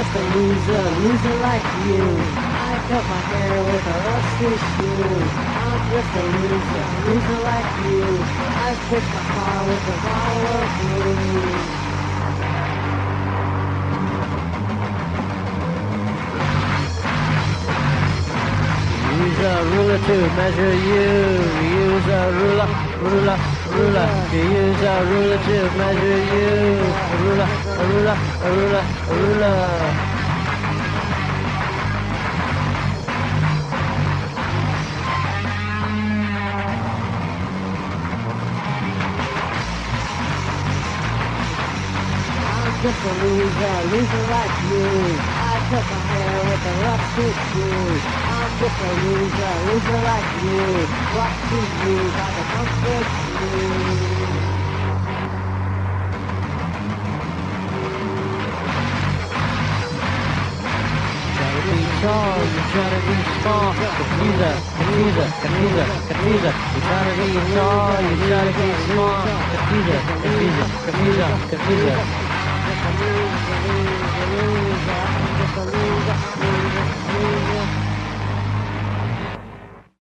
just a loser, loser like you. I cut my hair with a rusty shoe. I'm just a loser, loser like you. I fix my car with a bottle of glue. Use a ruler to measure you. Use a ruler, ruler, ruler. You use a ruler to measure you. A ruler, a ruler, a ruler, a ruler. Just a loser, loser like you. I cut my hair with a rusty shoe. I'm just a loser, loser like you. Rusty shoes like a comfort shoe. Trying to be tall, you're trying to be small. Confuser, confuser, confuser, confuser. You're trying to be tall, you're trying to be small. Confuser, confuser, confuser, confuser.